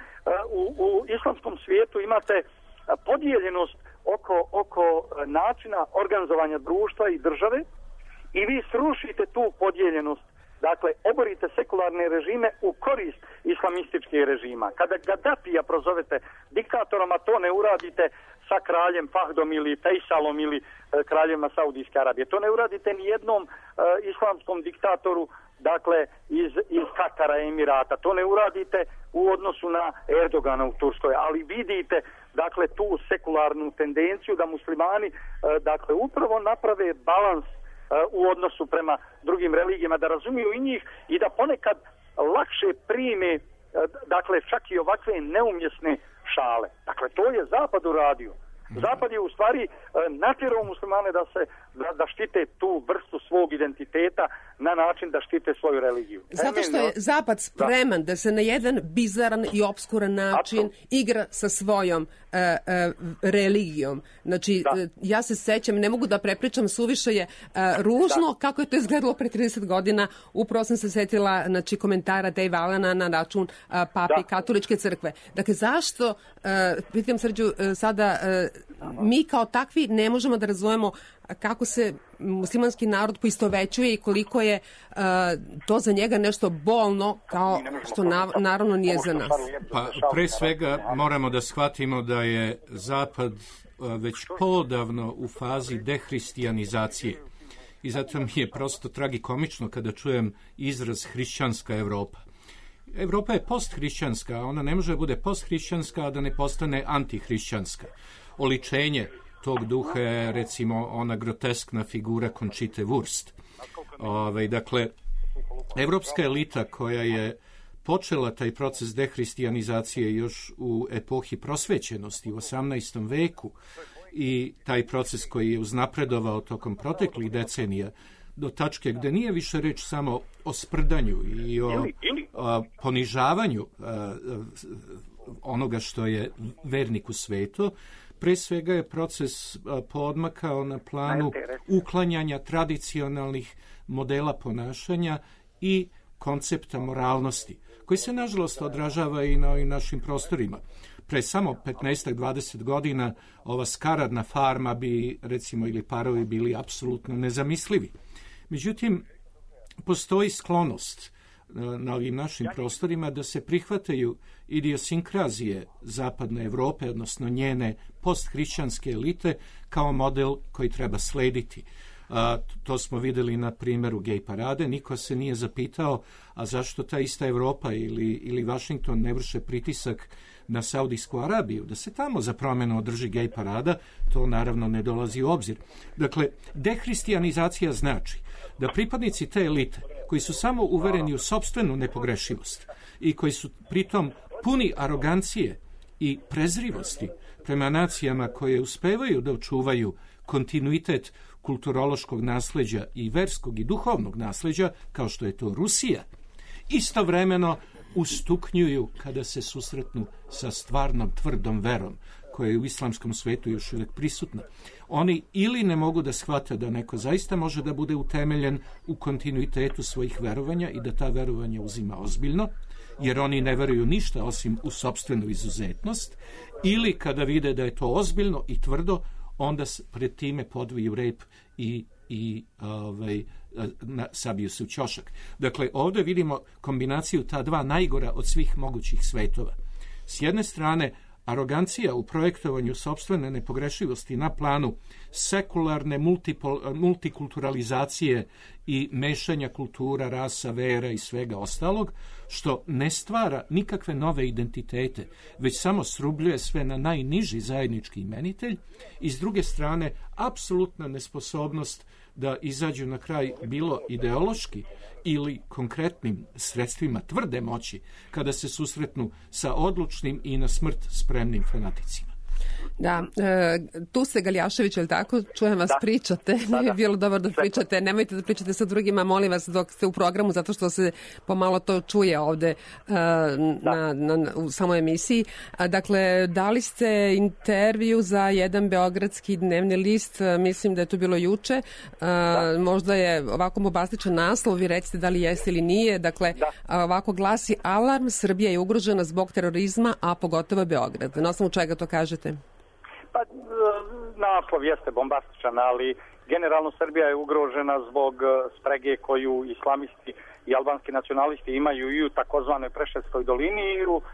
u islamskom svijetu imate podijeljenost oko načina organizovanja društva i države i vi srušite tu podijeljenost, dakle, oborite sekularne režime u korist islamističkih režima. Kada Gaddafija prozovete diktatorom, a to ne uradite sa kraljem Fahdom ili Fejsalom ili kraljevima Saudijske Arabije. To ne uradite ni jednom islamskom diktatoru, dakle, iz Katara, Emirata. To ne uradite u odnosu na Erdogana u Turskoj, ali vidite, dakle, tu sekularnu tendenciju da muslimani, dakle, upravo naprave balans u odnosu prema drugim religijama, da razumiju i njih i da ponekad lakše prime, dakle, čak i ovakve neumjesne šale. Dakle, to je Zapad uradio. Zapad je u stvari natjerao muslimane da štite tu vrstu svog identiteta na način da štite svoju religiju. Zato što je Zapad spreman da se na jedan bizaran i obskuran način igra sa svojom religijom. Znači, ja se sećam, ne mogu da prepričam, suviše je ružno kako je to izgledalo pre 30 godina. Upravo sam se setila, znači, komentara Dave Allena na račun papi katoličke crkve. Dakle, zašto, pitam Srđu, sada mi kao takvi ne možemo da razumemo kako se muslimanski narod poistovećuje i koliko je to za njega nešto bolno, kao što naravno nije za nas. Pa pre svega moramo da shvatimo da je Zapad već podavno u fazi dehrišćanizacije. I zato mi je prosto tragikomično kada čujem izraz hrišćanska Evropa. Evropa je posthrišćanska, a ona ne može da bude posthrišćanska, a da ne postane antihrišćanska. Oličenje tog duha je, recimo, ona groteskna figura Conchite Wurst. Dakle, evropska elita koja je počela taj proces dehrišćanizacije još u epohi prosvećenosti u 18. veku i taj proces koji je uznapredovao tokom proteklih decenija do tačke gde nije više reč samo o sprdanju i o ponižavanju onoga što je vernik u svetu. Pre svega je proces poodmakao na planu uklanjanja tradicionalnih modela ponašanja i koncepta moralnosti, koji se nažalost odražava i na ovim našim prostorima. Pre samo 15-20 godina ova skaradna farma bi, recimo, ili parovi bili apsolutno nezamislivi. Međutim, postoji sklonost na ovim našim prostorima da se prihvataju idiosinkrazije zapadne Evrope, odnosno njene posthrišćanske elite, kao model koji treba slediti. To smo vidjeli na primjeru gej parade. Niko se nije zapitao, a zašto ta ista Europa ili Washington ne vrše pritisak na Saudijsku Arabiju, da se tamo za promjenu održi gej parada. To naravno ne dolazi u obzir. Dakle, dehrišćanizacija znači da pripadnici te elite, koji su samo uvereni u sopstvenu nepogrešivost i koji su pritom puni arogancije i prezrivosti prema nacijama koje uspevaju da očuvaju kontinuitet kulturološkog nasleđa i verskog i duhovnog nasleđa, kao što je to Rusija, istovremeno ustuknjuju kada se susretnu sa stvarnom tvrdom verom koja je u islamskom svetu još uvijek prisutna. Oni ili ne mogu da shvate da neko zaista može da bude utemeljen u kontinuitetu svojih verovanja i da ta verovanja uzima ozbiljno, jer oni ne veruju ništa osim u sopstvenu izuzetnost, ili kada vide da je to ozbiljno i tvrdo, onda pred time podviju rep i sabiju se u ćošak. Dakle, ovdje vidimo kombinaciju ta dva najgora od svih mogućih svetova. S jedne strane, arogancija u projektovanju sopstvene nepogrešivosti na planu sekularne multikulturalizacije i mešanja kultura, rasa, vera i svega ostalog, što ne stvara nikakve nove identitete, već samo srubljuje sve na najniži zajednički imenitelj, i s druge strane apsolutna nesposobnost da izađu na kraj bilo ideološki ili konkretnim sredstvima tvrde moći kada se susretnu sa odlučnim i na smrt spremnim fanaticima. Da, tu ste Galjašević, ali tako? Čujem vas, pričate. Ne bi bilo dobro da pričate. Nemojte da pričate sa drugima, molim vas, dok ste u programu, zato što se pomalo to čuje ovde u samoj emisiji. Dakle, dali ste intervju za jedan beogradski dnevni list, mislim da je to bilo juče. Možda je ovako bombastičan naslov, vi recite da li jeste ili nije. Dakle, ovako glasi: alarm, Srbija je ugrožena zbog terorizma, a pogotovo Beograd. Na osnovu čega to kažete? Pa, naslov jeste bombastičan, ali generalno Srbija je ugrožena zbog sprege koju islamisti i albanski nacionalisti imaju i u takozvanoj Preševskoj dolini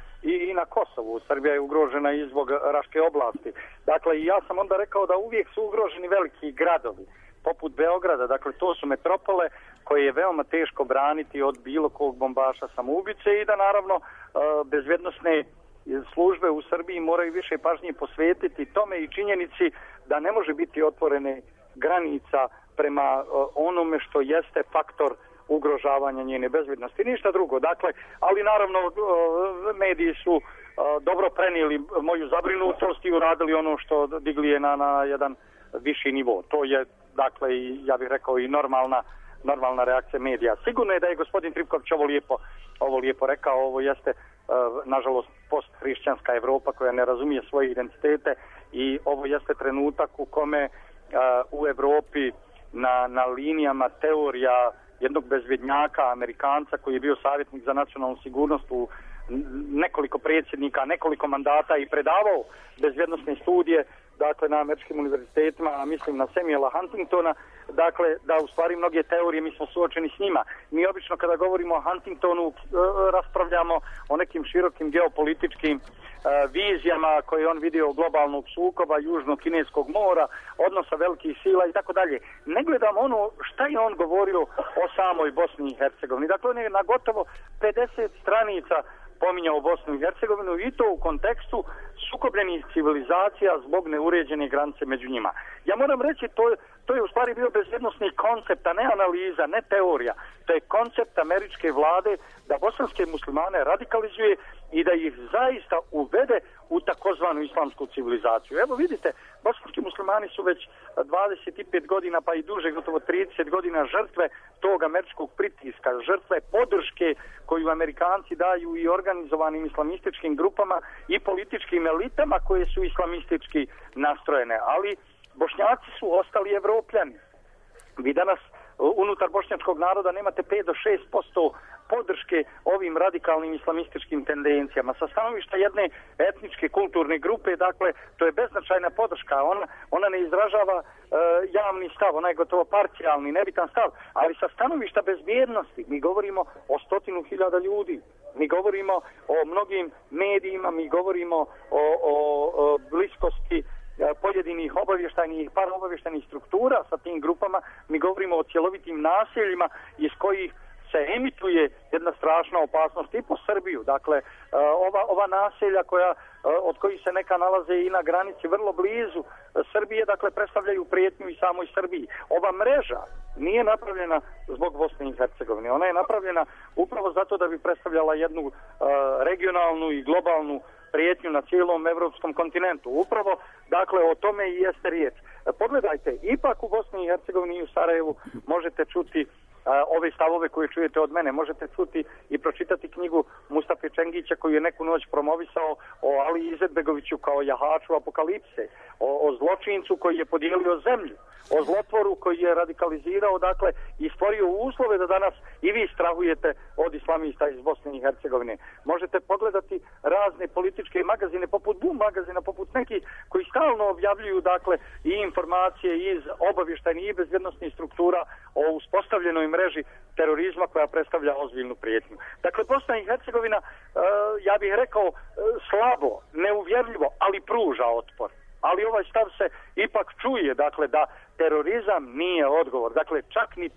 i na Kosovu. Srbija je ugrožena i zbog Raške oblasti. Dakle, ja sam onda rekao da uvijek su ugroženi veliki gradovi, poput Beograda. Dakle, to su metropole koje je veoma teško braniti od bilo kog bombaša samoubice i da naravno bezbednosne službe u Srbiji moraju više pažnje posvetiti tome i činjenici da ne može biti otvorene granica prema onome što jeste faktor ugrožavanja njene bezbednosti. Ništa drugo. Dakle, ali naravno mediji su dobro prenijeli moju zabrinutost i uradili ono što digli je na jedan viši nivo. To je, dakle, ja bih rekao i normalna reakcija medija. Sigurno je da je gospodin Tripković ovo lijepo rekao. Ovo jeste nažalost posthrišćanska Evropa koja ne razumije svoje identitete i ovo jeste trenutak u kome u Evropi na linijama teorija jednog bezbednjaka Amerikanca koji je bio savjetnik za nacionalnu sigurnost u nekoliko predsjednika, nekoliko mandata i predavao bezbednosne studije, dakle, na američkim univerzitetima, a mislim na Samuela Huntingtona, dakle, da u stvari mnoge teorije mi smo suočeni s njima. Mi obično kada govorimo o Huntingtonu raspravljamo o nekim širokim geopolitičkim vizijama koje je on vidio globalnog sukoba, južno-kineskog mora, odnosa velikih sila i tako dalje. Ne gledam ono šta je on govorio o samoj Bosni i Hercegovini. Dakle, on je na gotovo 50 stranica pominjao Bosnu i Hercegovinu i to u kontekstu sukobljenih civilizacija zbog neuređene granice među njima. Ja moram reći, to je u stvari bio bezbednosni koncept, a ne analiza, ne teorija. To je koncept američke vlade da bosanske muslimane radikalizuje i da ih zaista uvede u takozvanu islamsku civilizaciju. Evo vidite, bosanski muslimani su već 25 godina pa i duže, gotovo 30 godina žrtve tog američkog pritiska, žrtve podrške koju Amerikanci daju i organizovanim islamističkim grupama i političkim elitama koje su islamistički nastrojene. Ali Bošnjaci su ostali Evropljani. Vi danas unutar bošnjačkog naroda nemate 5 do 6% podrške ovim radikalnim islamističkim tendencijama. Sa stanovišta jedne etničke kulturne grupe, dakle, to je beznačajna podrška. Ona ne izražava javni stav, ona je gotovo parcijalni, nebitan stav, ali sa stanovišta bezbjednosti mi govorimo o 100.000 ljudi. Mi govorimo o mnogim medijima, mi govorimo o bliskosti pojedinih pojedinih obavještajnih i paraobavještajnih struktura sa tim grupama, mi govorimo o cjelovitim naseljima iz kojih se emituje jedna strašna opasnost i po Srbiju. Dakle, ova naselja od kojih se neka nalaze i na granici vrlo blizu Srbije, dakle, predstavljaju prijetnju i samoj Srbiji. Ova mreža nije napravljena zbog Bosne i Hercegovine. Ona je napravljena upravo zato da bi predstavljala jednu regionalnu i globalnu prijetnju na cijelom evropskom kontinentu. Upravo, dakle, o tome i jeste riječ. Pogledajte, ipak u Bosni i Hercegovini i u Sarajevu možete čuti ove stavove koje čujete od mene. Možete čuti i pročitati knjigu Mustafe Čengića koju je neku noć promovisao o Ali Izetbegoviću kao jahaču apokalipse, o zločincu koji je podijelio zemlju, o zlotvoru koji je radikalizirao, dakle, i stvorio uslove da danas i vi strahujete od islamista iz Bosne i Hercegovine. Možete pogledati razne političke magazine, poput Boom magazina, poput nekih koji stalno objavljuju, dakle, i informacije iz obavještajnih i bezbjednosnih struktura o uspostavljenoj mreži terorizma koja predstavlja ozbiljnu prijetnju. Dakle, Bosna i Hercegovina, ja bih rekao, slabo, neuvjerljivo, ali pruža otpor. Ali ovaj stav se ipak čuje, dakle, da terorizam nije odgovor. Dakle, čak ni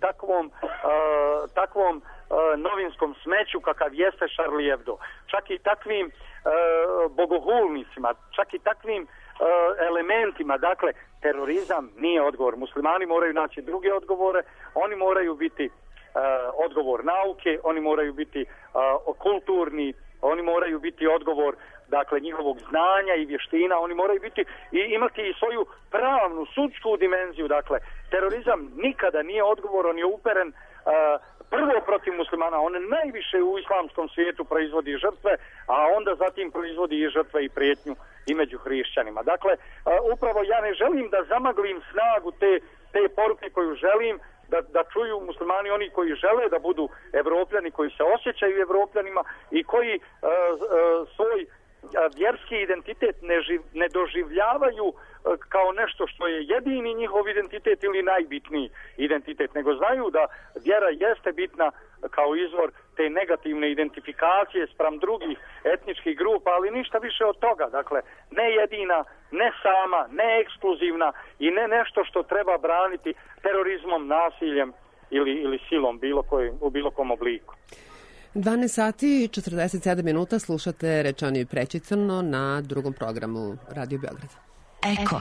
takvom novinskom smeću kakav jeste Charlie Hebdo, čak i takvim bogohulnicima, čak i takvim elementima, dakle, terorizam nije odgovor. Muslimani moraju naći druge odgovore, oni moraju biti odgovor nauke, oni moraju biti kulturni, oni moraju biti odgovor, dakle, njihovog znanja i vještina, oni moraju biti i imati i svoju pravnu, sudsku dimenziju. Dakle, terorizam nikada nije odgovor, on je uperen prvo protiv muslimana, on najviše u islamskom svijetu proizvodi žrtve, a onda zatim proizvodi i žrtve i prijetnju i među hrišćanima. Dakle, upravo ja ne želim da zamaglim snagu te poruke koju želim da čuju muslimani, oni koji žele da budu Evropljani, koji se osjećaju Evropljanima i koji svoj vjerski identitet ne doživljavaju kao nešto što je jedini njihov identitet ili najbitniji identitet, nego znaju da vjera jeste bitna kao izvor te negativne identifikacije spram drugih etničkih grupa, ali ništa više od toga. Dakle, ne jedina, ne sama, ne ekskluzivna i ne nešto što treba braniti terorizmom, nasiljem ili silom u bilo kom obliku. 12 sati i 47 minuta slušate Rečaniju prećicano na drugom programu Radio Beograd. Eko.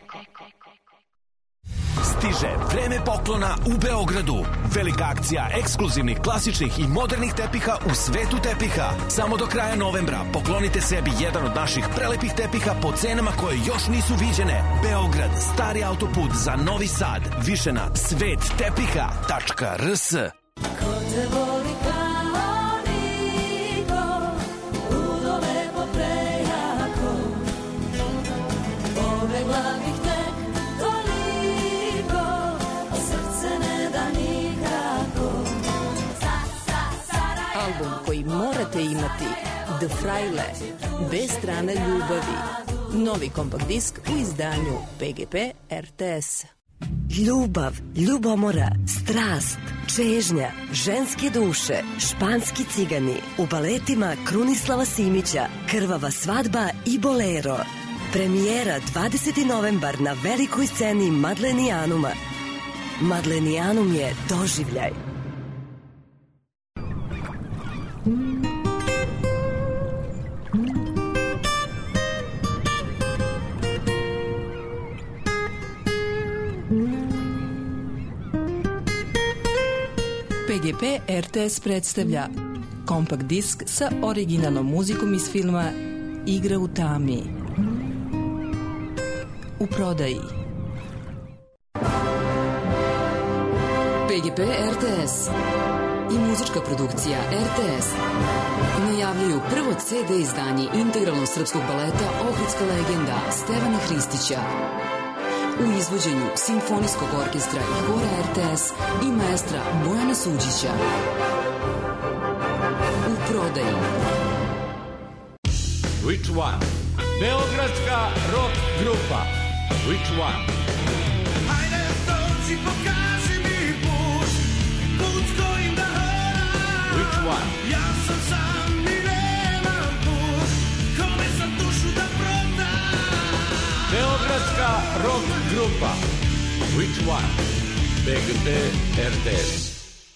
Stiže vreme poklona u Beogradu. Velika akcija ekskluzivnih, klasičnih i modernih tepiha u svetu tepiha. Samo do kraja novembra poklonite sebi jedan od naših prelepih tepiha po cenama koje još nisu viđene. Beograd, stari autoput za Novi Sad. Više na svettepiha.rs. Ko te voli kao niko, ludo lepo prejako, pobegla bih tek toliko, a srce ne da nikako. Album koji morate imati, The Fraile, bez strane ljubavi. Novi kompakt disk u izdanju PGP RTS. Ljubav, ljubomora, strast, čežnja, ženske duše, španski cigani, u baletima Krunislava Simića, Krvava svadba i Bolero. Premijera 20. novembar na velikoj sceni Madlenijanuma. Madlenijanum je doživljaj. PGP RTS predstavlja kompakt disk sa originalnom muzikom iz filma Igra u tami. U prodaji. PGP RTS i muzička produkcija RTS najavljuju prvo CD izdanje integralnog srpskog baleta Ohridska legenda Stevana Hristića u izvođenju Simfonijskog orkestra i hora RTS i maestra Bojana Suđića. U prodaji. Which one? Beogradska rock grupa. Which one? Hajde dođi, pokaži mi put, put kojim da hodam. Which one? Ja sam sam i nemam put, kome sam dušu da prodam. Beogradska Beogradska rock grupa Which One? BGP RTS.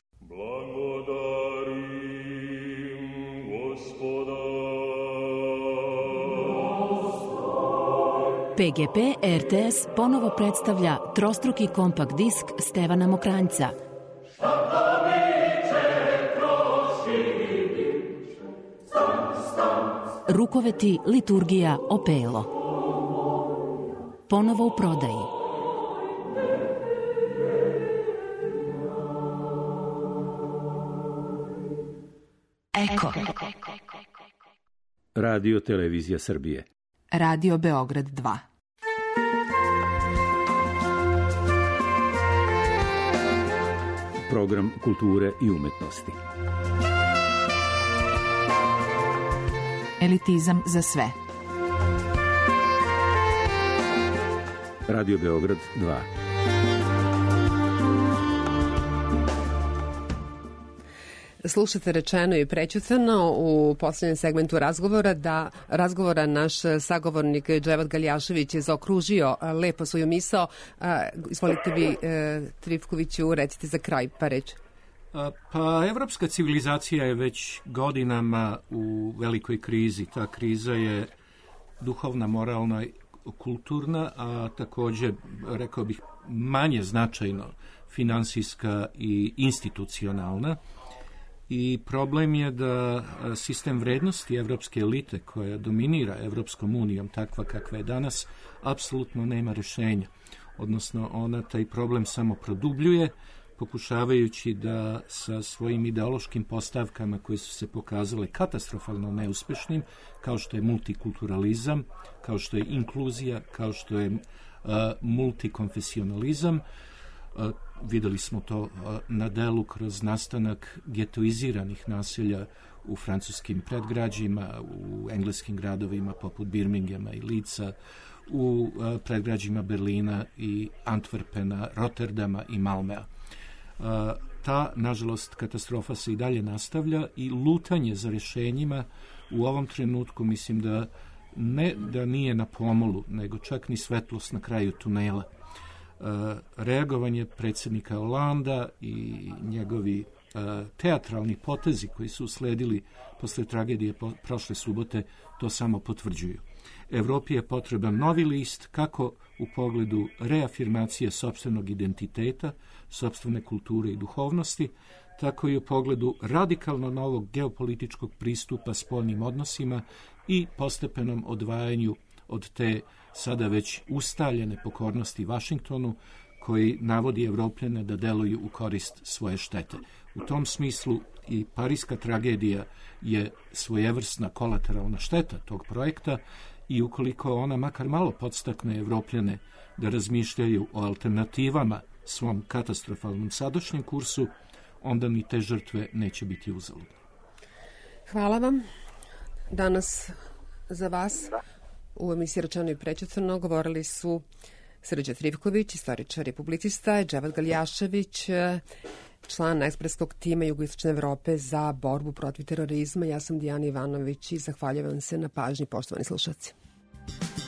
PGP RTS ponovo predstavlja trostruki kompakt disk Stevana Mokranjca. Rukoveti, liturgija, opelo. Ponovo u prodaji. Eko. Radio Televizija Srbije. Radio Beograd 2. Program kulture i umetnosti. Elitizam za sve. Radio Beograd 2. Slušate rečeno i prećutano u posljednjem segmentu razgovora naš sagovornik Dževad Galjašević je zaokružio lepo svoju misao. Izvolite vi, Trifkoviću, recite za kraj pa reći. Pa, evropska civilizacija je već godinama u velikoj krizi. Ta kriza je duhovna, moralna, kulturna, a također, rekao bih, manje značajno finansijska i institucionalna. I problem je da sistem vrednosti evropske elite koja dominira Evropskom unijom, takva kakva je danas, apsolutno nema rješenja. Odnosno, ona taj problem samo produbljuje, pokušavajući da sa svojim ideološkim postavkama koje su se pokazale katastrofalno neuspešnim, kao što je multikulturalizam, kao što je inkluzija, kao što je multikonfesionalizam. Videli smo to na delu kroz nastanak getoiziranih naselja u francuskim predgrađima, u engleskim gradovima poput Birminghama i Leedsa, u predgrađima Berlina i Antwerpena, Rotterdama i Malmea. Ta, nažalost, katastrofa se i dalje nastavlja i lutanje za rješenjima u ovom trenutku mislim da ne da nije na pomolu, nego čak ni svetlost na kraju tunela. Reagovanje predsjednika Holanda i njegovi teatralni potezi koji su usledili posle tragedije prošle subote to samo potvrđuju. Evropi je potreban novi list kako u pogledu reafirmacije sopstvenog identiteta, sopstvene kulture i duhovnosti, tako i u pogledu radikalno novog geopolitičkog pristupa spoljnim odnosima i postepenom odvajanju od te sada već ustaljene pokornosti Vašingtonu koji navodi Evropljane da deluju u korist svoje štete. U tom smislu i Pariska tragedija je svojevrsna kolateralna šteta tog projekta i ukoliko ona makar malo podstakne Evropljane da razmišljaju o alternativama svom katastrofalnom sadašnjem kursu, onda ni te žrtve neće biti uzaludne. Hvala vam. Danas za vas u emisiji Rečeno i prećutano govorili su Srđan Trifković, istoričar i publicista, Dževad Galjašević, član ekspertskog tima Jugoistočne Evrope za borbu protiv terorizma. Ja sam Dijana Ivanović i zahvaljujem se na pažnji, poštovani slušalci.